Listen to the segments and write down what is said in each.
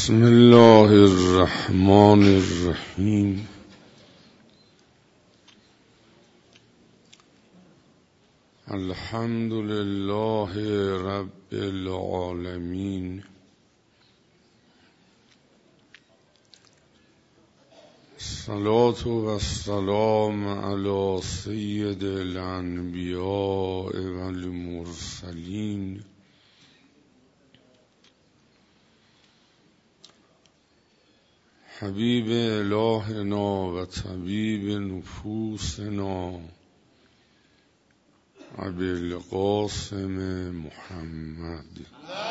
بسم الله الرحمن الرحیم. الحمد لله رب العالمین. الصلاة و السلام علی سید الانبیاء والمرسلین حبیب الهنا و طبیب نفوسنا ابی القاسم محمد.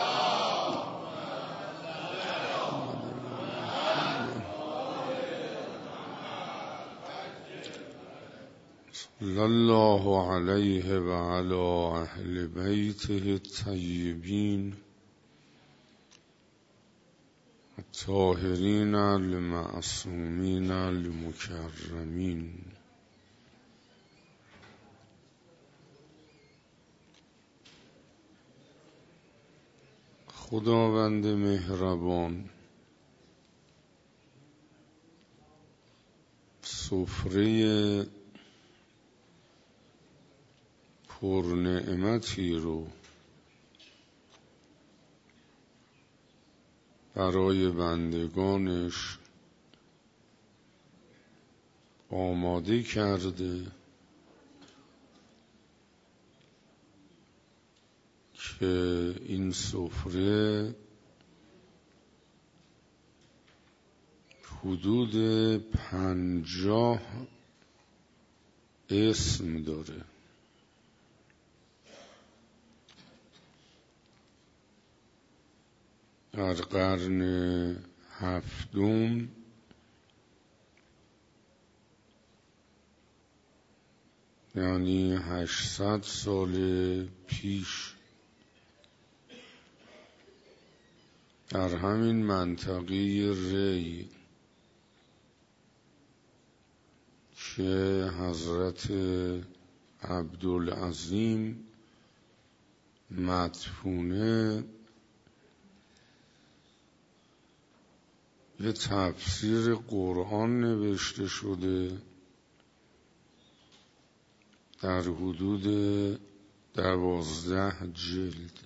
صلی الله علیه و علی اهل بیته الطیبین الطاهرین المعصومین المکرمین. خداوند مهربان سفره پرنعمتی رو برای بندگانش آماده کرده که این سفره حدود 50 اسم داره. در قرن هفتم یعنی 800 سال پیش در همین منطقه ری که حضرت عبدالعظیم مدفونه یه تفسیر قرآن نوشته شده در حدود 12 جلد.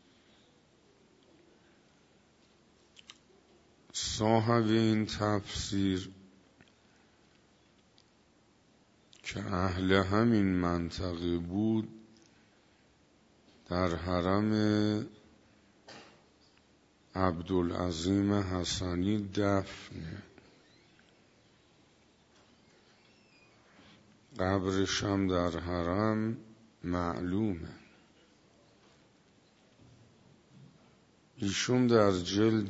صاحب این تفسیر که اهل همین منطقه بود در حرم عبدالعظیم حسنی دفنه. قبرش هم در حرم معلومه. ایشون در جلد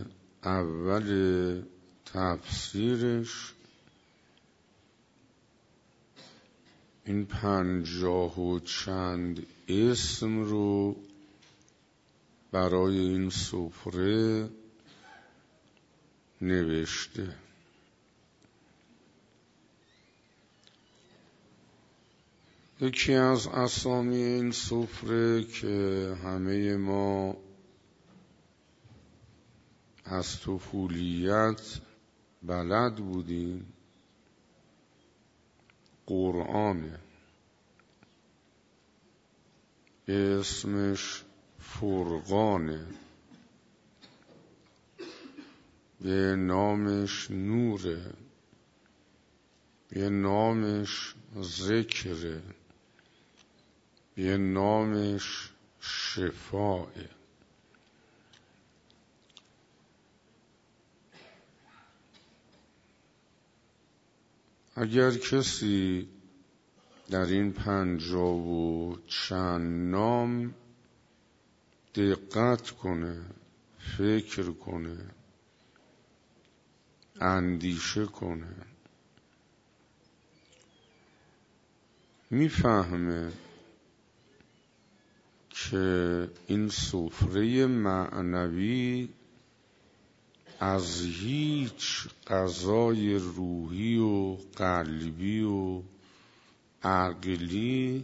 اول تفسیرش این 50 و چند اسم رو برای این سفره نوشته. یکی از اسامی این سفره که همه ما از طفولیت بلد بودیم قرآنه. اسمش فرقانه، یه نامش نوره، یه نامش ذکره، یه نامش شفاه. اگر کسی در این 50 و چند نام دقت کنه، فکر کنه، اندیشه کنه، میفهمه که این سفره معنوی از هیچ غذای روحی و قلبی و عقلی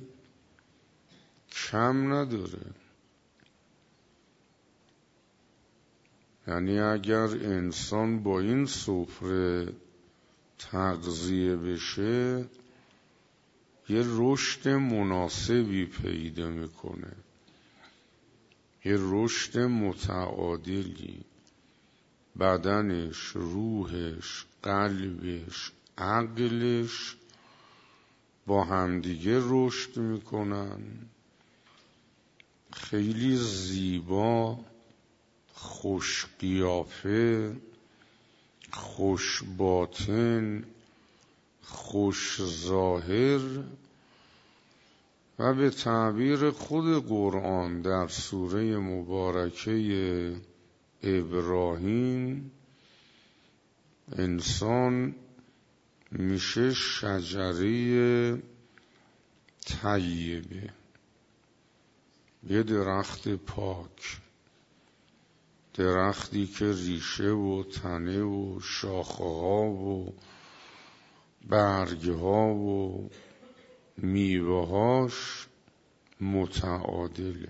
کم نداره. یعنی اگر انسان با این سفره تغذیه بشه یه رشد مناسبی پیدا میکنه، یه رشد متعادلی، بدنش، روحش، قلبش، عقلش با همدیگه رشد میکنن. خیلی زیبا، خوش قیافه، خوش باطن، خوش ظاهر و به تعبیر خود قرآن در سوره مبارکه ابراهیم انسان میشه شجره طیبه، یه درخت پاک، درختی که ریشه و تنه و شاخه‌ها و برگها و میوه‌هاش متعادله.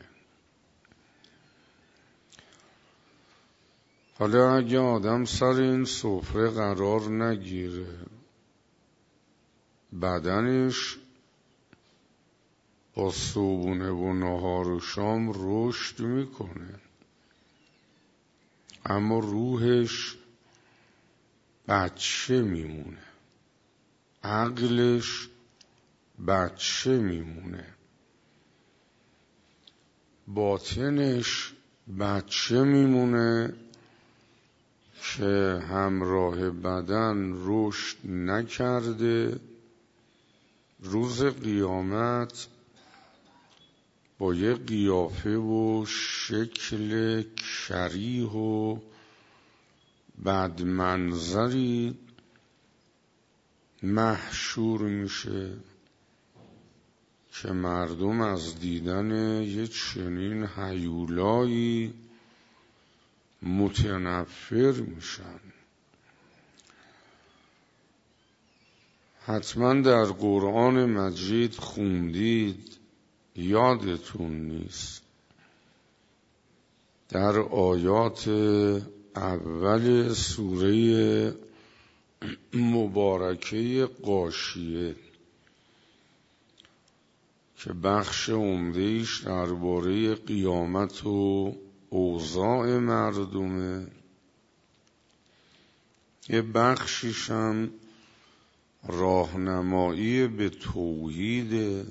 حالا اگه آدم سر این سفره قرار نگیره، بدنش با صبحونه و نهار و شام رشد میکنه، اما روحش بچه میمونه، عقلش بچه میمونه، باطنش بچه میمونه که همراه بدن رشد نکرده. روز قیامت با یه قیافه و شکل کریه و بدمنظری محشور میشه که مردم از دیدن یه چنین هیولایی متنفر میشن. حتما در قرآن مجید خوندید، یادتون نیست، در آیات اول سوره مبارکه غاشیه که بخش عمده‌ایش درباره قیامت و اوضاع مردمه، یه بخشیش هم راهنمایی به توحیده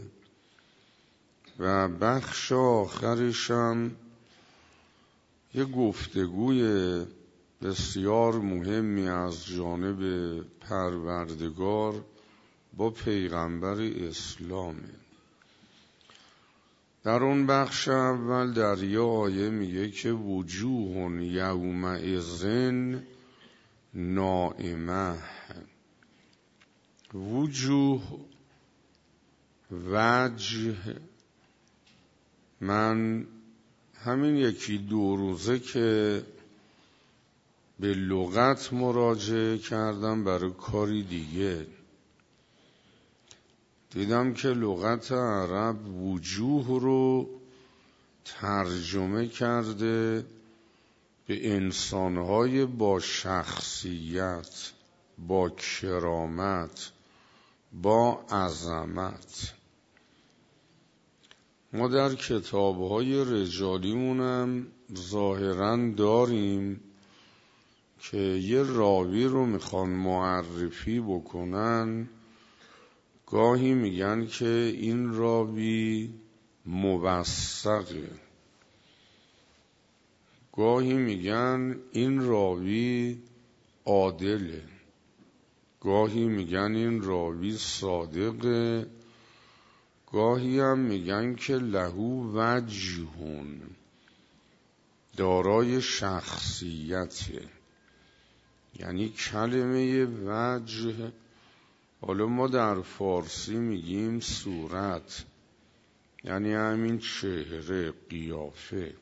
و بخش آخرش هم یه گفتگوی بسیار مهمی از جانب پروردگار با پیغمبر اسلامه. در اون بخش اول در یه آیه میگه که وجوه یومئذ ناعمه. وجوه، وجه، من همین یکی دو روزه که به لغت مراجعه کردم برای کاری دیگه، دیدم که لغت عرب وجوه رو ترجمه کرده به انسانهای با شخصیت، با کرامت، با عظمت. ما در کتابهای رجالیمونم ظاهراً داریم که یه راوی رو میخوان معرفی بکنن، گاهی میگن که این راوی موثقه، گاهی میگن این راوی عادله، گاهی میگن این راوی صادقه، گاهی هم میگن که لهو وجهون، دارای شخصیته. یعنی کلمه وجه، حالا ما در فارسی میگیم صورت، یعنی همین چهره، قیافه،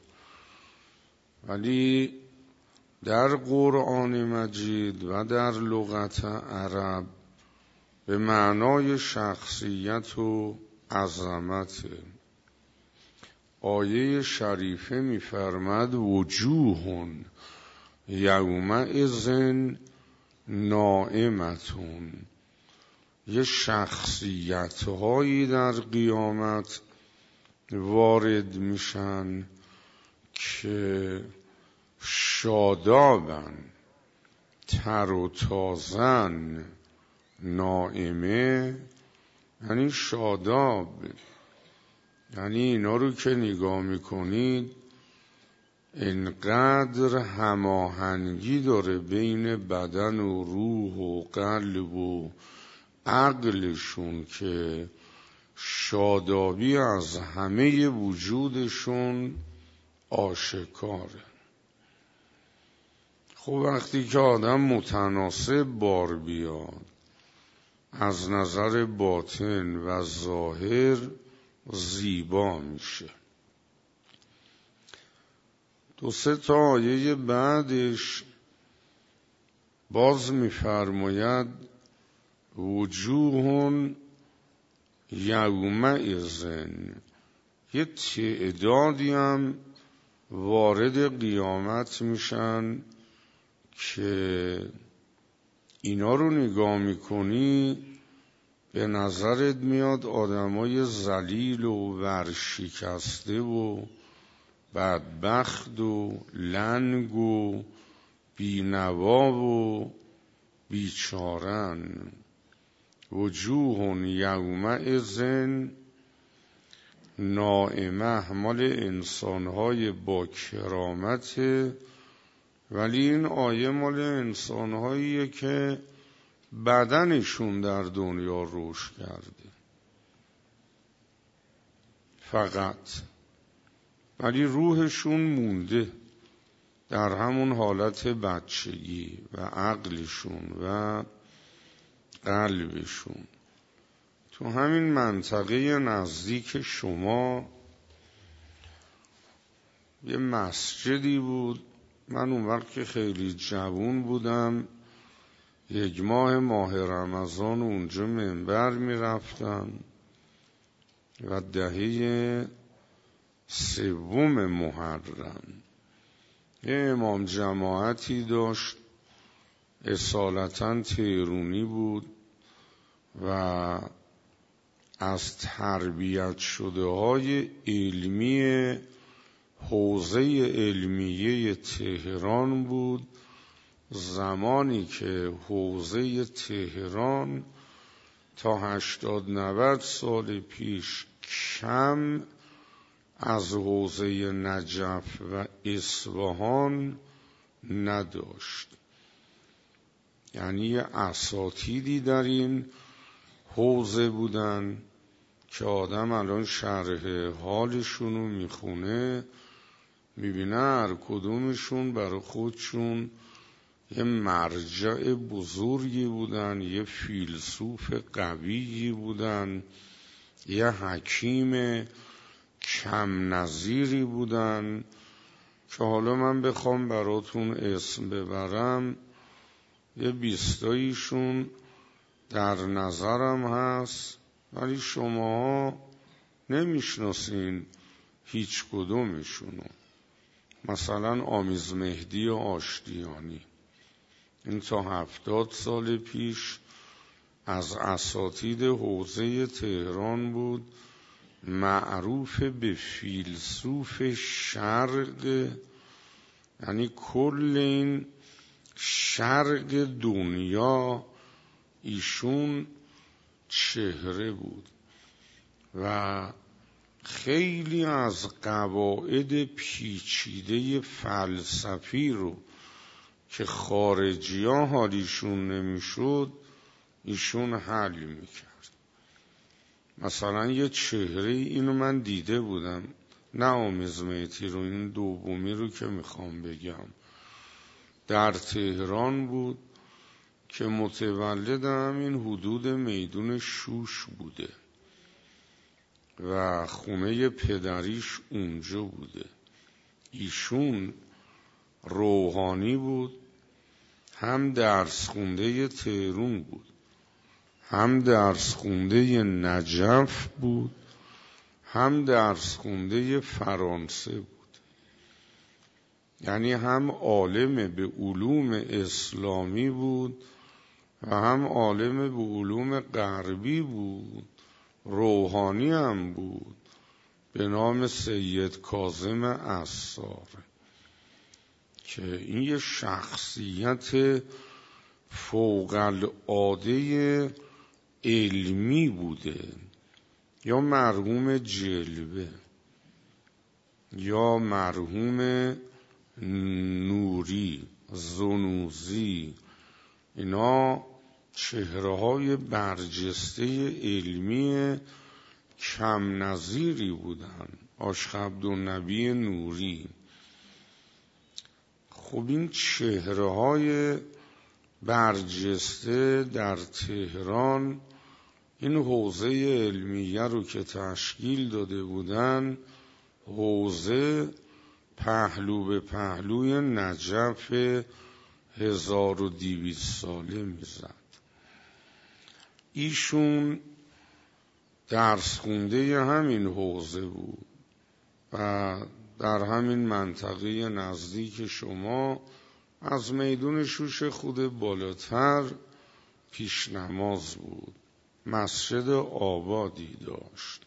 ولی در قرآن مجید و در لغت عرب به معنای شخصیت و عظمت. آیه شریفه میفرماد وجوهون، یومئذ ناعمتون، یه شخصیت هایی در قیامت وارد میشن که شادابن، تر و تازن. ناعمه یعنی شاداب، یعنی اینا رو که نگاه میکنید انقدر هماهنگی داره بین بدن و روح و قلب و عقلشون که شادابی از همه وجودشون آشکاره. خب وقتی که آدم متناسب بار بیاد از نظر باطن و ظاهر زیبا میشه. 2-3 آیه بعدش باز میفرماید وجوه یومئذ، یه تعدادی هم وارد قیامت میشن که اینا رو نگاه میکنی به نظرت میاد آدمای ذلیل و ورشکسته و بدبخت و لنگ و بینوا و بیچارن. وجوه یومئذ ناعمه، مال انسانهای با کرامته، ولی این آیه مال انسانهاییه که بدنشون در دنیا رشد کرده فقط، ولی روحشون مونده در همون حالت بچگی و عقلشون و قلبشون. تو همین منطقه نزدیک شما یه مسجدی بود، من اون وقت که خیلی جوان بودم 1 ماه رمضان اونجا منبر میرفتم و دهه 3 محرم یه امام جماعتی داشت، اصالتاً تهرونی بود و از تربیت شده های علمی حوزه علمیه تهران بود. زمانی که حوزه تهران تا 80-90 سال پیش کم از حوزه نجف و اصفهان نداشت، یعنی اساتیدی در این حوزه بودن که آدم الان شرح حالشونو میخونه میبینه هر کدومشون برای خودشون یه مرجع بزرگی بودن، یه فیلسوف قویی بودن، یه حکیم کم نظیری بودن که حالا من بخوام براتون اسم ببرم یه 20تایشون در نظرم هست، ولی شما نمیشناسین هیچ کدومشونو. مثلا آمیز مهدی آشتیانی، این تا 70 سال پیش از اساتید حوزه تهران بود، معروف به فیلسوف شرق، یعنی کل این شرق دنیا ایشون چهره بود و خیلی از قواعد پیچیده فلسفی رو که خارجی ها حالیشون نمیشد ایشون حل میکرد. مثلا یه چهره اینو من دیده بودم، نه آمیز مهدی رو، این دومی رو که میخوام بگم، در تهران بود که متولد همین حدود میدون شوش بوده و خونه پدریش اونجا بوده. ایشون روحانی بود، هم درس خونده تهران بود، هم درس خونده نجف بود، هم درس خونده فرانسه بود. یعنی هم عالم به علوم اسلامی بود و هم عالم به علوم غربی بود، روحانی هم بود، به نام سید کاظم عصار، که این یه شخصیت فوق العاده علمی بوده. یا مرحوم جلوه یا مرحوم نوری، زنوزی، اینا چهره‌های برجسته علمی کم نظیری بودن. آشقبدالنبی نوری. خب این چهره‌های برجسته در تهران این حوزه علمیه رو که تشکیل داده بودن، حوزه پهلو به پهلوی نجف 1200 ساله میزد. ایشون درس خونده همین حوزه بود و در همین منطقه نزدیک شما از میدون شوش خود بالاتر پیش نماز بود. مسجد آبادی داشت.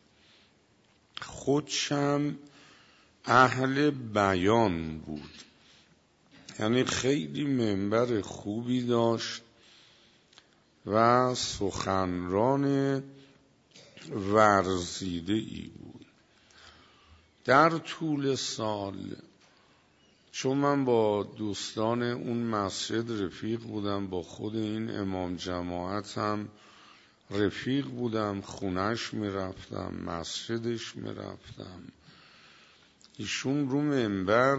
خودشم اهل بیان بود، یعنی خیلی منبر خوبی داشت و سخنران ورزیده ای بود. در طول سال، چون من با دوستان اون مسجد رفیق بودم، با خود این امام جماعت هم رفیق بودم، خونش میرفتم، مسجدش میرفتم، ایشون رو منبر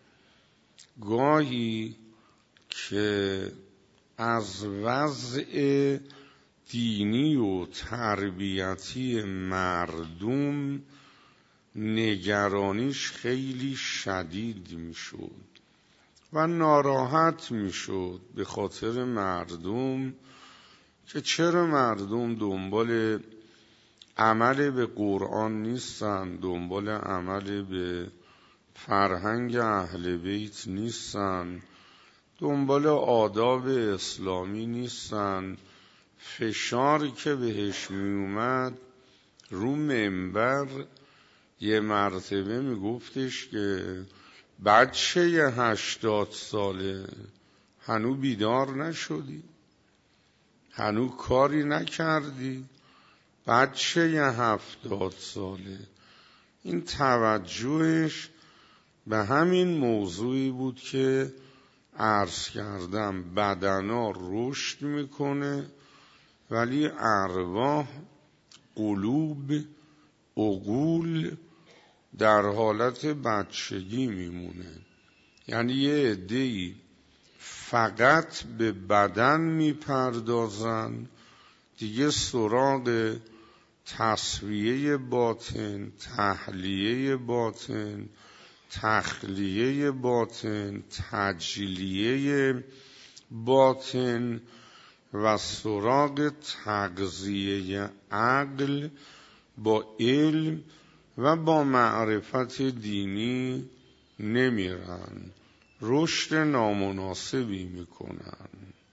گاهی که از وضع دینی و تربیتی مردم نگرانیش خیلی شدید میشد و ناراحت میشد به خاطر مردم، که چرا مردم دنبال عمل به قرآن نیستن، دنبال عمل به فرهنگ اهل بیت نیستن، دنبال آداب اسلامی نیستن. فشاری که بهش می اومد رو منبر یه مرتبه می گفتش که بچه 80 ساله هنو بیدار نشدی، هنو کاری نکردی، بچه 70 ساله. این توجهش به همین موضوعی بود که عرض کردم، بدنا رشد میکنه ولی ارواح، قلوب، عقول در حالت بچگی میمونه. یعنی یه عده‌ای فقط به بدن میپردازن، دیگه سراغ تصفیه باطن، تحلیه باطن، تخلیه باطن، تجلیه باطن و سراغ تغذیه عقل با علم و با معرفت دینی نمیرن، رشد نامناسبی میکنن.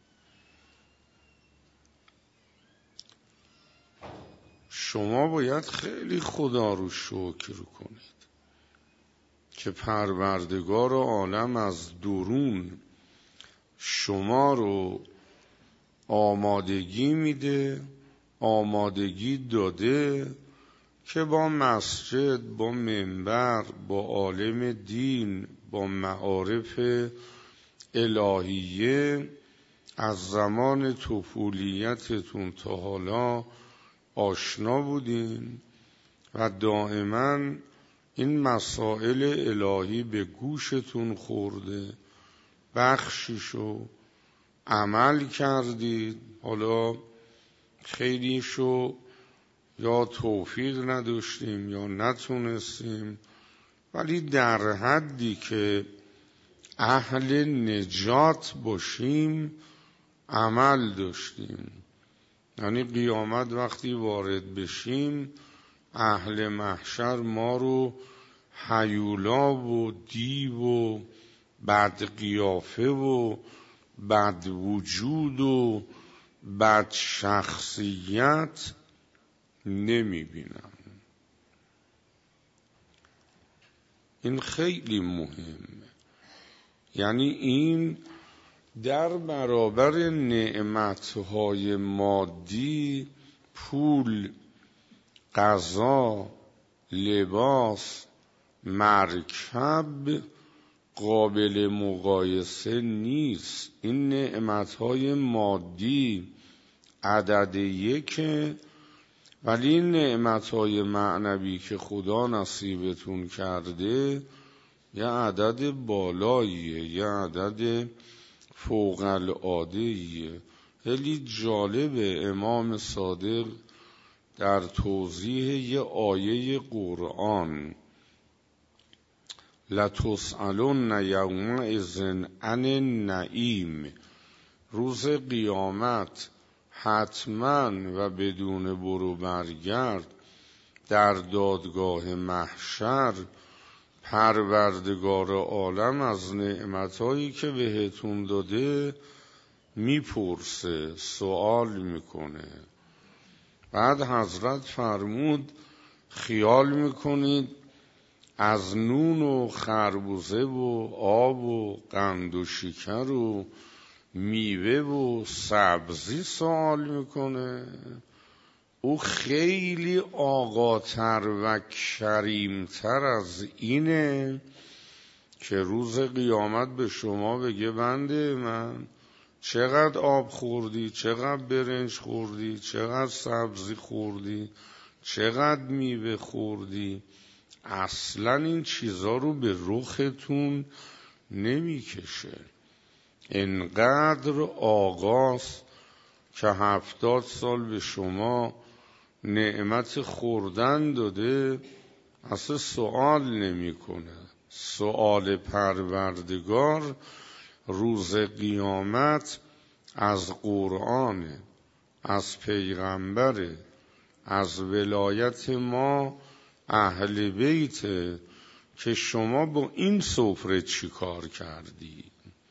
شما باید خیلی خدا رو شکر کنید که پروردگار عالم از درون شما رو آمادگی میده، آمادگی داده که با مسجد، با منبر، با عالم دین، با معارف الهیه از زمان طفولیتتون تا حالا آشنا بودین و دائما این مسائل الهی به گوشتون خورده، بخشیشو عمل کردید. حالا خیلیشو یا توفیق نداشتیم یا نتونستیم، ولی در حدی که اهل نجات باشیم عمل داشتیم. یعنی قیامت وقتی وارد بشیم، اهل محشر ما رو هیولا و دیو و بد قیافه و بد وجود و بد شخصیت نمیبینم. این خیلی مهمه. یعنی این در برابر نعمتهای مادی، پول، غذا، لباس، مرکب، قابل مقایسه نیست. این نعمتهای مادی عدد یکه، ولی این نعمتهای معنوی که خدا نصیبتون کرده یه عدد بالاییه، یه عدد فوق العاده‌ایه. خیلی جالبه امام صادق در توضیح یه آیه قرآن لتسألن یومئذ عن النعیم، روز قیامت حتما و بدون برو برگرد در دادگاه محشر پروردگار عالم از نعمتهایی که بهتون داده میپرسه، سوال میکنه. بعد حضرت فرمود خیال میکنید از نون و خربوزه و آب و قند و شکر و میوه و سبزی سوال میکنه؟ او خیلی آقاتر و کریمتر از اینه که روز قیامت به شما بگه بنده من چقدر آب خوردی، چقدر برنج خوردی، چقدر سبزی خوردی، چقدر میوه خوردی. اصلا این چیزا رو به رختون نمیکشه. انقدر آقاست که 70 سال به شما نعمت خوردن داده، اصلا سوال نمیکنه. سوال پروردگار روز قیامت از قرآن، از پیغمبر، از ولایت ما اهل بیت که شما با این سفره چی کار کردی.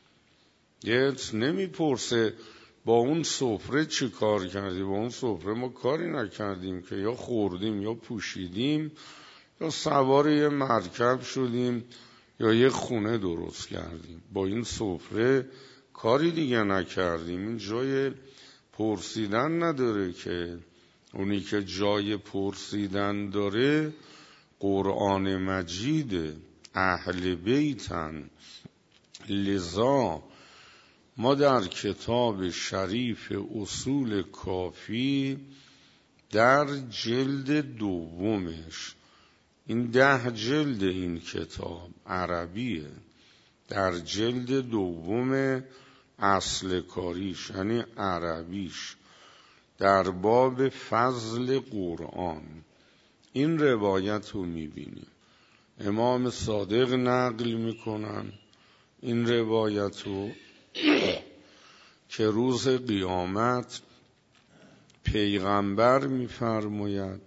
یت نمیپرسه با اون سفره چی کار کردی. با اون سفره ما کاری نکردیم که یا خوردیم یا پوشیدیم یا سوار یه مرکب شدیم یا یه خونه درست کردیم. با این سفره کاری دیگه نکردیم. این جای پرسیدن نداره که. اونی که جای پرسیدن داره قرآن مجید، اهل بیتن. لذا ما در کتاب شریف اصول کافی در جلد دومش، این 10 جلد این کتاب عربیه، در جلد دوم اصل کاریش یعنی عربیش، در باب فضل قرآن این روایت رو میبینیم. امام صادق نقل میکنن این روایت رو که روز قیامت پیغمبر میفرماید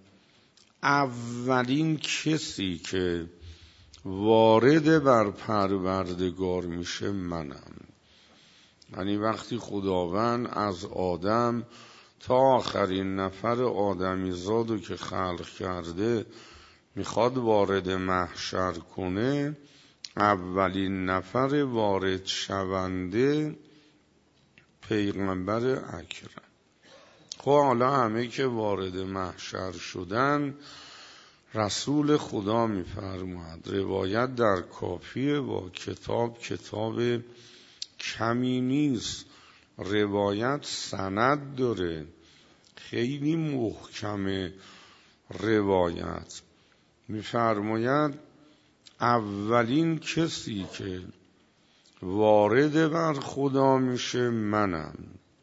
اولین کسی که وارد بر پروردگار میشه منم. یعنی وقتی خداوند از آدم تا آخرین نفر آدمی زادو که خلق کرده میخواد وارد محشر کنه، اولین نفر وارد شونده پیغمبر اکرم. خب حالا همه که وارد محشر شدن، رسول خدا میفرماید، روایت در کافیه با کتاب کمی نیست، روایت سند داره، خیلی محکمه روایت. میفرماید اولین کسی که وارد بر خدا میشه منم.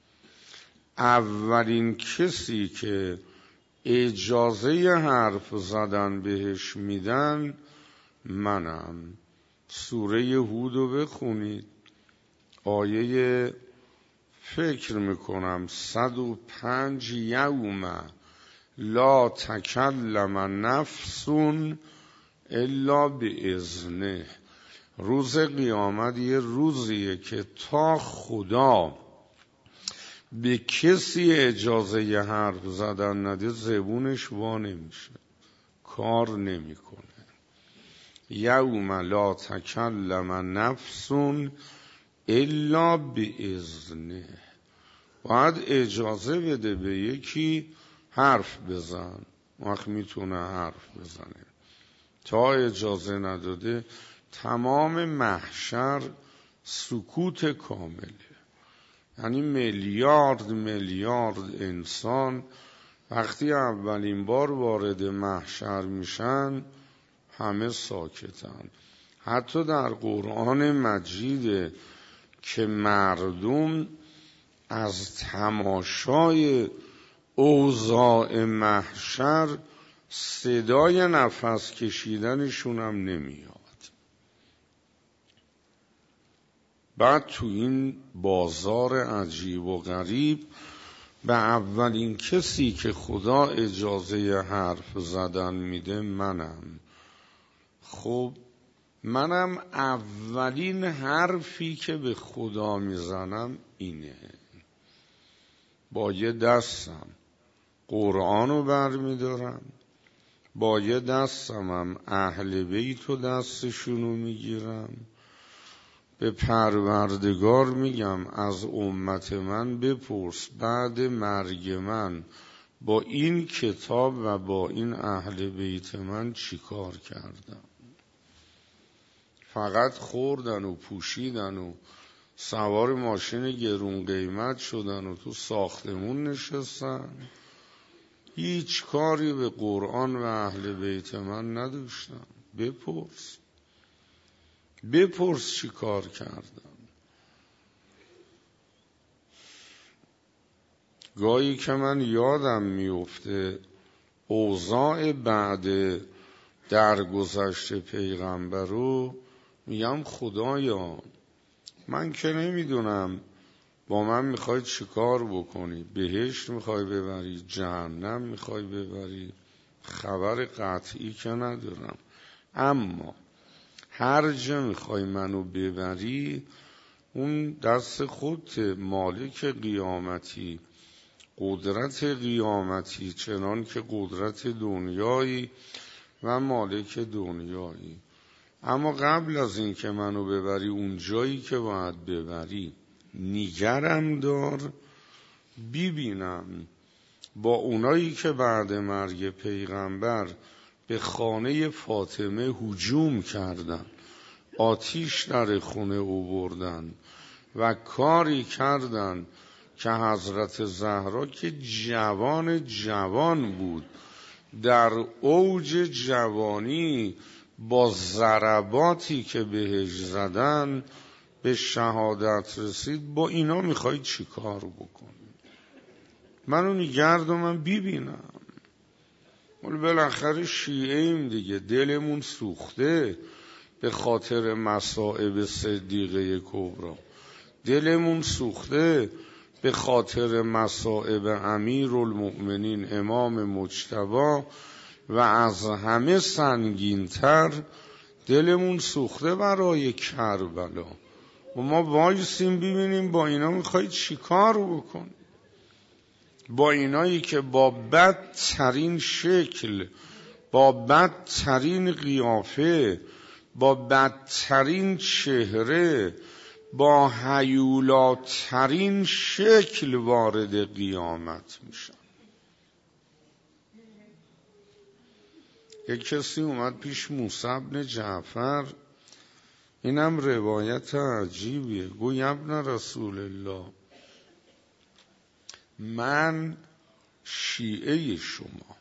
اولین کسی که اجازه حرف زدن بهش میدن منم. سوره هود رو بخونید، آیه فکر میکنم 105 یوم لا تکلم نفس الا باذنه. روز قیامت یه روزیه که تا خدا به کسی اجازه ی حرف زدن نده زبونش وا نمیشه، کار نمیکنه. یوم لا تکلم نفس الا باذنه. باید اجازه بده به یکی حرف بزن، وقت میتونه حرف بزنه. تا اجازه نداده تمام محشر سکوت کامله. یعنی میلیارد انسان وقتی اولین بار وارد محشر میشن همه ساکتن. حتی در قرآن مجید که مردم از تماشای اوضاع محشر صدای نفس کشیدنشون هم نمیاد. بعد تو این بازار عجیب و غریب به اولین کسی که خدا اجازه حرف زدن میده منم. خب منم اولین حرفی که به خدا میزنم اینه. با یه دستم قرآنو برمیدارم، با یه دستم اهل بیت و دستشونو میگیرم، به پروردگار میگم از امت من بپرس بعد مرگ من با این کتاب و با این اهل بیت من چی کار کردم. فقط خوردن و پوشیدن و سوار ماشین گرون قیمت شدن و تو ساختمون نشستن، هیچ کاری به قرآن و اهل بیت من نداشتم. بپرس چی کار کردم. گاهی که من یادم میفته اوضاع بعد درگذشت پیغمبر رو، میگم خدایا من که نمیدونم با من میخوای چی کار بکنی، بهشت میخوای ببری، جهنم میخوای ببری، خبر قطعی که ندارم، اما هر جا میخوای منو ببری اون دست خودت، مالک قیامتی، قدرت قیامتی، چنان که قدرت دنیایی و مالک دنیایی. اما قبل از این که منو ببری اون جایی که باید ببری نگرم دار، ببینم با اونایی که بعد مرگ پیغمبر به خانه فاطمه هجوم کردن، آتیش در خونه آوردن و کاری کردن که حضرت زهرا که جوان بود، در اوج جوانی با ضرباتی که بهش زدن به شهادت رسید. با اینا میخوای چی کار بکنی؟ منو نگرد و من ببینم. بالاخره شیعه ایم دیگه، دلمون سوخته به خاطر مصائب صدیقه کبرا، دلمون سوخته به خاطر مصائب امیرالمؤمنین امام مجتبی و از همه سنگین‌تر دلمون سوخته برای کربلا. و ما وایسیم ببینیم با اینا میخوای چی کار بکن؟ با اینایی که با بدترین شکل، با بدترین قیافه، با بدترین چهره، با هیولاترین شکل وارد قیامت میشن. یک کسی اومد پیش موسی بن جعفر، اینم روایت عجیبیه، گوی ابن رسول الله من شیعه شما،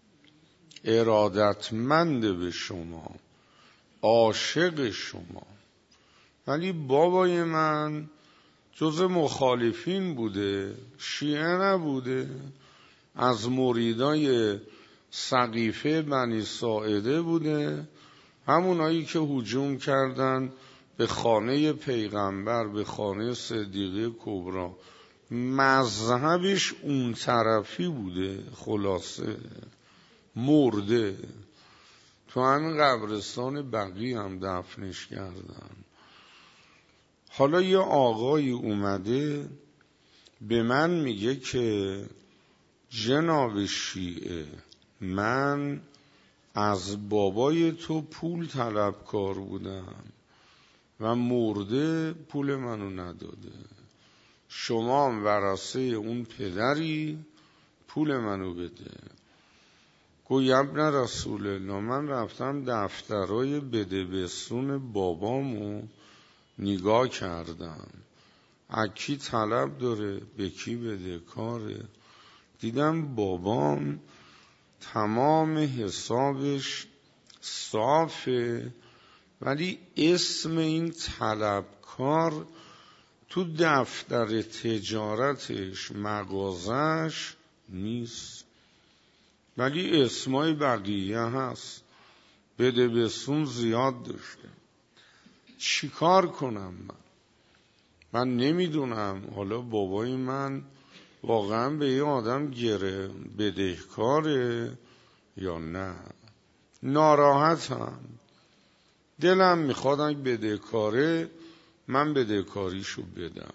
ارادتمند به شما، عاشق شما، ولی بابای من جز مخالفین بوده، شیعه نبوده، از مریدای سقیفه بنی ساعده بوده، همونایی که هجوم کردن به خانه پیغمبر، به خانه صدیقه کبرا. مذهبش اون طرفی بوده، خلاصه مرده. تو همین قبرستان بقی هم دفنش کردن. حالا یه آقایی اومده به من میگه که جناب شیعه، من از بابای تو پول طلبکار بودم و مرده پول منو نداده، شما هم ورثه اون پدری پول منو بده. گوی ابن رسول الله، من رفتم دفترای بده بستون بابامو نگاه کردم، اکی طلب داره به کی بده کاره، دیدم بابام تمام حسابش صافه ولی اسم این طلبکار تو دفتر تجارتش مغازش نیست، ولی اسمای بقیه هست، بده بستون زیاد داشته. چی کار کنم من نمیدونم. حالا بابای من واقعا به یه آدم گره بدهکاره یا نه. ناراحتم، دلم میخواد اگه بدهکاره من بدهکاریشو بدم.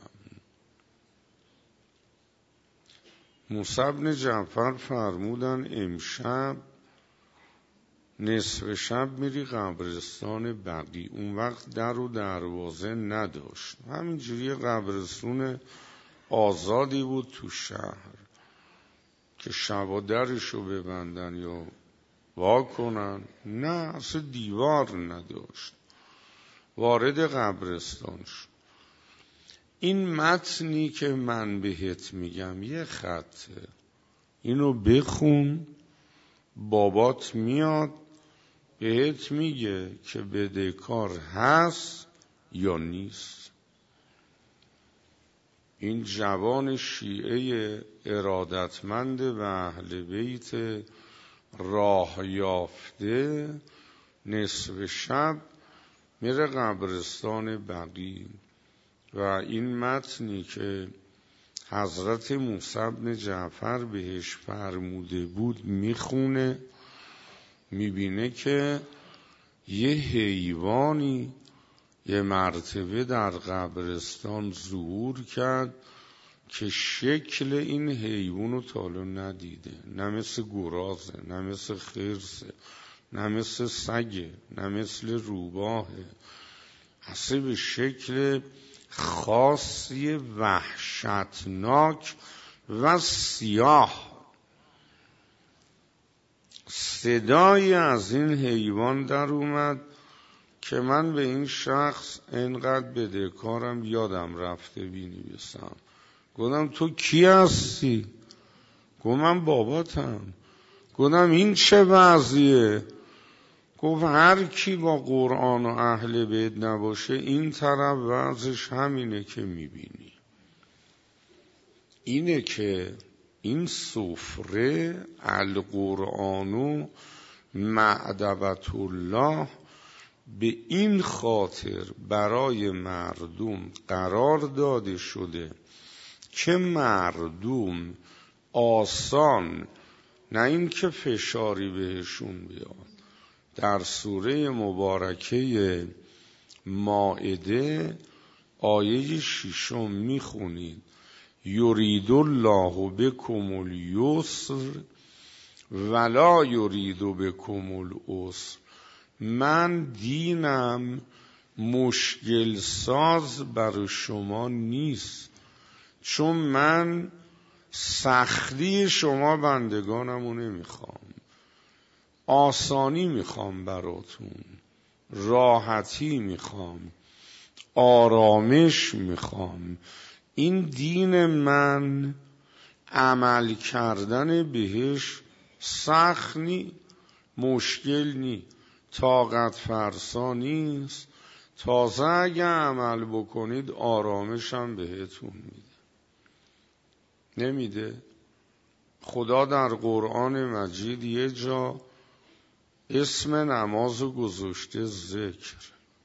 موسی بن جعفر فرمودن امشب نصف شب میری قبرستان بقی. اون وقت در و دروازه نداشت، همینجوری قبرستون آزادی بود تو شهر که شبا درشو ببندن یا وا کنن، نه اصلا دیوار نداشت. وارد قبرستان شد. این متنی که من بهت میگم یه خطه، اینو بخون، بابات میاد بهت میگه که بدهکار هست یا نیست. این جوان شیعه ارادتمند و اهل بیت راه یافته نصف شب میره قبرستان بقی و این متنی که حضرت موسی بن جعفر بهش فرموده بود میخونه، میبینه که یه حیوانی یه مرتبه در قبرستان ظهور کرد که شکل این حیوانو تا حالا ندیده، نه مثل گرازه، نه مثل خرسه، نه مثل سگه، نه مثل روباهه، اصلا به شکل خاصی وحشتناک و سیاه. صدایی از این حیوان در اومد که من به این شخص اینقدر بدهکارم یادم رفته بینویسم. گفتم تو کی هستی؟ گفت من باباتم. گفتم این چه وضعیه؟ گفت هر کی با قرآن و اهل بیت نباشه این طرف وضعش همینه که میبینی. اینه که این سفره القرآن و معدبت الله به این خاطر برای مردم قرار داده شده که مردم آسان، نه این که فشاری بهشون بیاد. در سوره مبارکه مائده آیه 6 میخونید یرید الله بکم الیسر ولا یرید بکم العسر. من دینم مشکل ساز برای شما نیست، چون من سختی شما بندگانمو نمیخوام، آسانی میخوام براتون، راحتی میخوام، آرامش میخوام. این دین من عمل کردن بهش سخت نی، مشکل نی، طاقت فرسا نیست، تازه اگه عمل بکنید آرامشم بهتون میده. نمیده؟ خدا در قرآن مجید یه جا اسم نمازو گذاشته ذکر،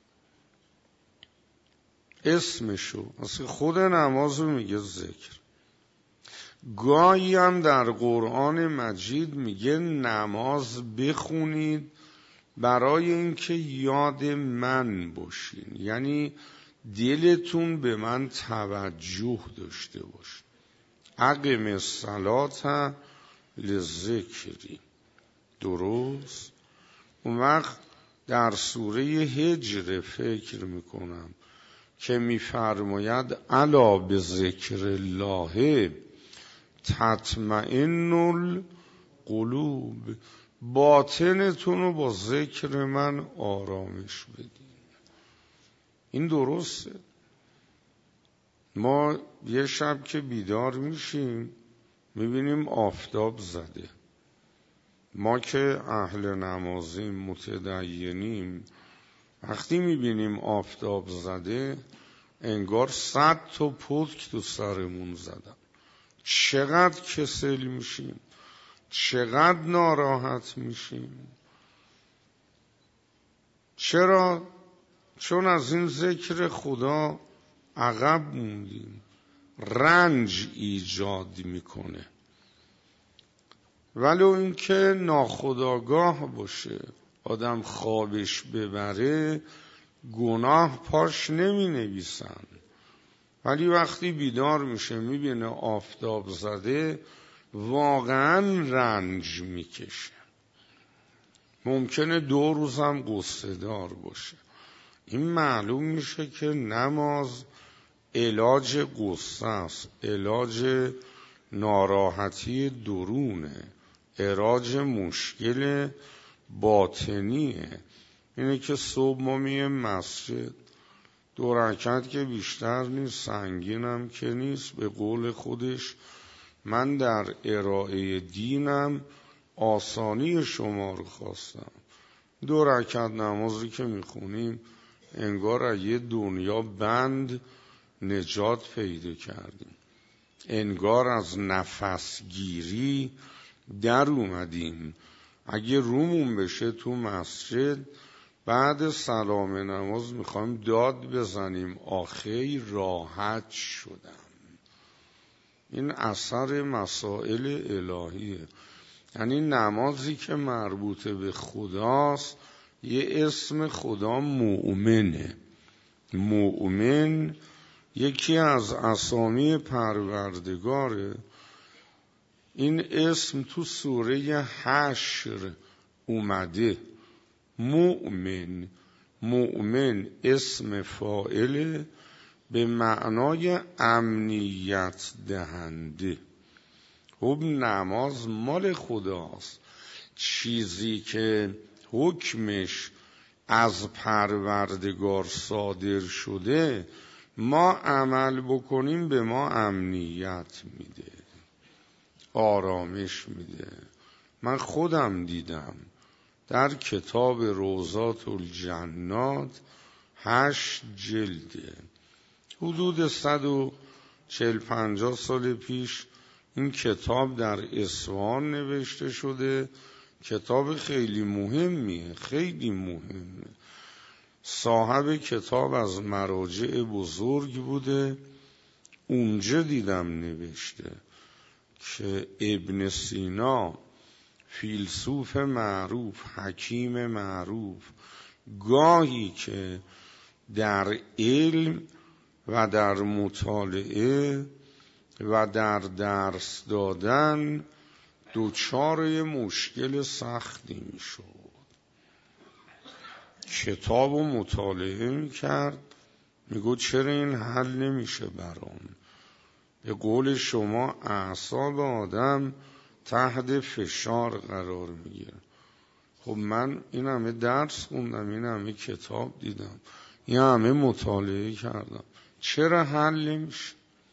اسمشو اصلا خود نمازو میگه ذکر. گاهی هم در قرآن مجید میگه نماز بخونید برای اینکه یاد من باشین، یعنی دلتون به من توجه داشته باشه. اقم الصلاة لذکری. درست؟ اون وقت در سوره هجر فکر میکنم که میفرماید الا بذکر الله تطمئن القلوب، باطنتون رو با ذکر من آرامش بدین. این درسته. ما یه شب که بیدار میشیم میبینیم آفتاب زده. ما که اهل نمازیم، متدینیم، وقتی میبینیم آفتاب زده انگار 100 تا پتک تو سرمون زدن. چقدر کسل میشیم، چقدر ناراحت میشیم. چرا؟ چون از این ذکر خدا عقب موندیم. رنج ایجاد میکنه. ولو اینکه ناخودآگاه باشه، آدم خوابش ببره، گناه پاش نمی نویسن. ولی وقتی بیدار میشه میبینه آفتاب زده، واقعا رنج میکشه. ممکنه 2 روزم غصه دار باشه. این معلوم میشه که نماز علاج غصه است، علاج ناراحتی درونه، علاج مشکل باطنیه. اینه که صبح ما میه مسجد، 2 رکعت که بیشتر نیست، سنگینم که نیست. به قول خودش من در ارائه دینم آسانی شما رو خواستم. 2 رکعت نمازی که میخونیم انگار از یه دنیا بند نجات پیدا کردیم، انگار از نفسگیری در اومدیم. اگه رومون بشه تو مسجد بعد سلام نماز میخوایم داد بزنیم آخی راحت شدم. این اثر مسائل الهیه. یعنی نمازی که مربوط به خداست یه اسم خدا مؤمنه. مؤمن یکی از اسامی پروردگاره. این اسم تو سوره حشر اومده. مؤمن، مؤمن اسم فاعل به معنای امنیت دهنده. خب نماز مال خداست. چیزی که حکمش از پروردگار صادر شده ما عمل بکنیم به ما امنیت میده، آرامش میده. من خودم دیدم در کتاب روضات الجنات 8 جلده، حدود 140-50 سال پیش این کتاب در اصفهان نوشته شده. کتاب خیلی مهمیه، خیلی مهمه. صاحب کتاب از مراجع بزرگ بوده. اونجا دیدم نوشته که ابن سینا فیلسوف معروف، حکیم معروف، گاهی که در علم و در مطالعه و در درس دادن دوچار مشکل سختی می شد. کتاب و مطالعه می کرد، می گفت چرا این حل نمیشه برام؟ به قول شما اعصاب آدم تحت فشار قرار میگیره. خب من این همه درس خوندم، این همه کتاب دیدم، این همه مطالعه کردم، چرا حل نمیشه؟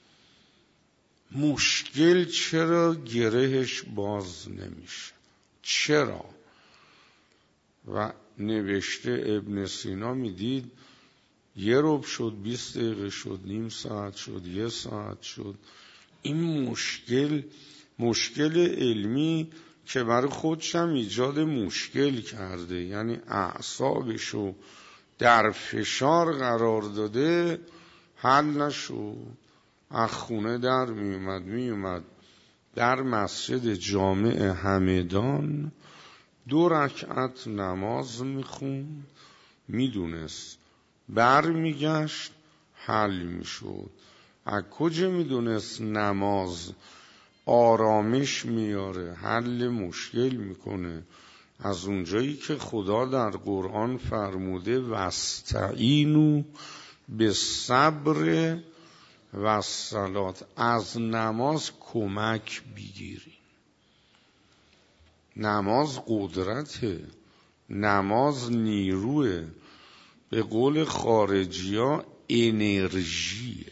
مشکل چرا گرهش باز نمیشه؟ چرا؟ و نوشته ابن سینا میدید 1 ربع شد، 20 دقیقه شد، نیم ساعت شد، 1 ساعت شد. این مشکل علمی که برای خودش هم ایجاد مشکل کرده، یعنی اعصابشو در فشار قرار داده، حل نشد. از خونه در میومد در مسجد جامع همدان 2 رکعت نماز میخوند، میدونست برمیگشت حل میشد. از کجا میدونست نماز آرامش میاره، حل مشکل میکنه؟ از اونجایی که خدا در قرآن فرموده واستعینوا بالصبر والصلاة، از نماز کمک بگیریم. نماز قدرته، نماز نیروه، به قول خارجی ها انرژیه.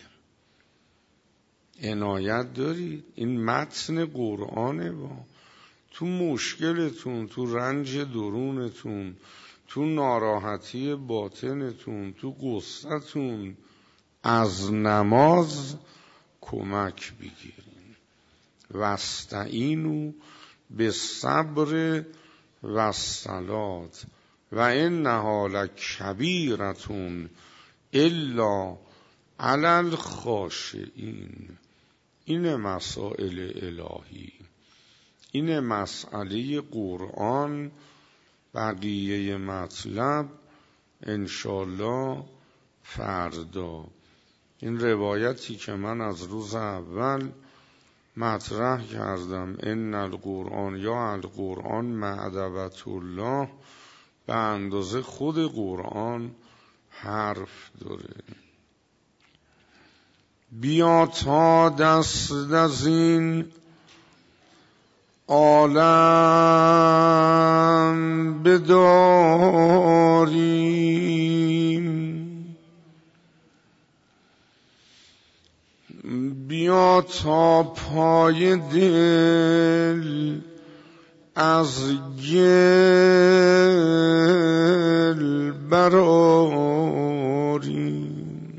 عنایت دارید این متن قرآنه، با تو مشکلتون، تو رنج درونتون، تو ناراحتی باطنتون، تو غصتون، از نماز کمک بگیرین. واستعینوا بالصبر والصلاة و انها لکبیرة الا علی الخاشعین. این مسائل الهی، این مسئله قرآن. بقیه مطلب انشالله فردا. این روایتی که من از روز اول مطرح کردم، ان القرآن یا القرآن معدبة الله، به اندازه خود قرآن حرف داره. بیا تا دست از این عالم بداریم، بیا تا پای دل از گل برآریم،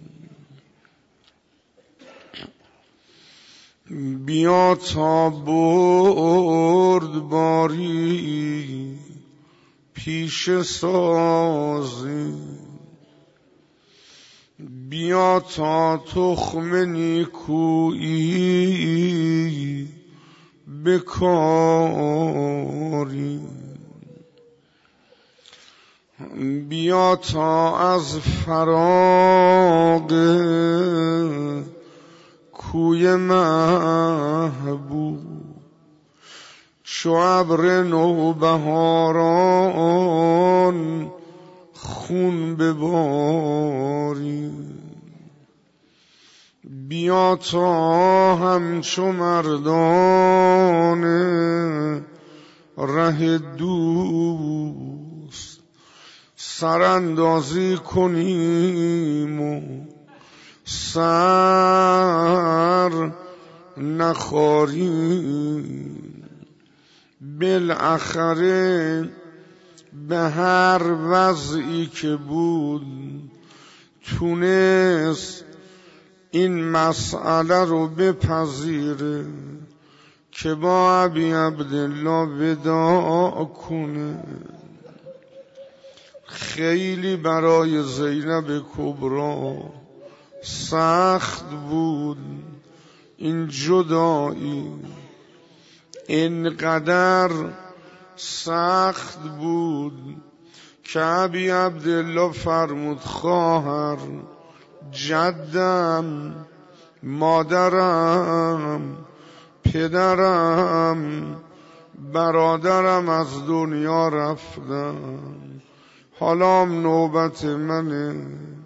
بیا تا بردباری پیش سازیم، بیا تا تخم نیکویی بکاریم، بیا تا از فراق کوی محبوب چو ابر نوبهاران خون بباریم، بیا تا همچو مردان ره دوست سراندازی کنیم و سر نخاریم، بالاخره به هر وضعی که بود تونست این مسئله رو بپذیره که با ابی عبدالله وداع کنه. خیلی برای زینب کبری سخت بود این جدایی، اینقدر سخت بود که ابی عبدالله فرمود خواهر، جدم، مادرم، پدرم، برادرم از دنیا رفتن، حالا نوبت منه.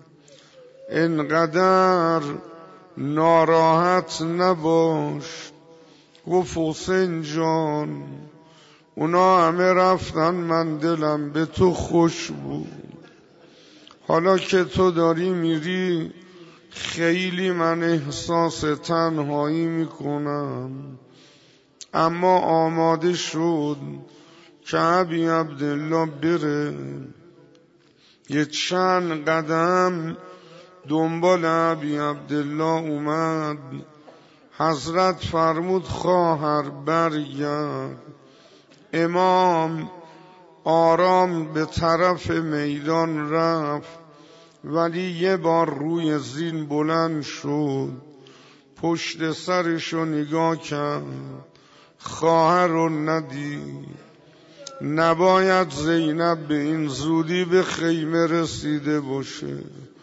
اینقدر ناراحت نباش. گفت حسین جان اونا همه رفتن، من دلم به تو خوش بود، حالا که تو داری میری خیلی من احساس تنهایی میکنم. اما آماده شد که ابی عبدالله بره. یه چند قدم دنبال ابی عبدالله اومد. حضرت فرمود خواهر برگرد. امام آرام به طرف میدان رفت، ولی یه بار روی زین بلند شد، پشت سرشو نگاه کرد، خواهر رو ندید. نباید زینب به این زودی به خیمه رسیده باشه.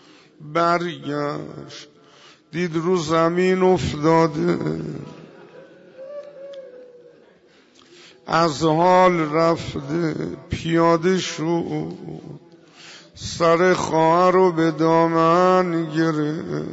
برگشت دید رو زمین افتاده، از حال رفته، پیاده شد، سر خواهر رو به دامن گرفت.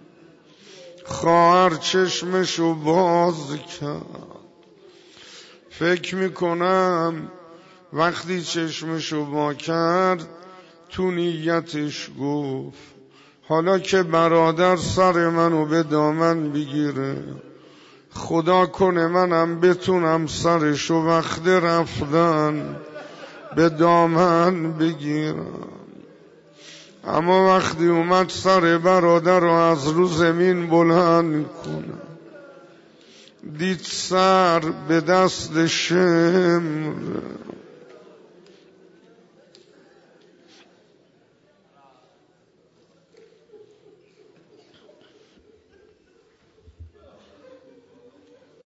خواهر چشمشو باز کرد. فکر میکنم وقتی چشمشو با کرد تو نیتش گفت حالا که برادر سر منو به دامن بگیره، خدا کنه منم بتونم سرشو وقت رفتن به دامن بگیرم. اما وقتی اومد سر برادر رو از رو زمین بلند کنه، دید سر به دست شمر.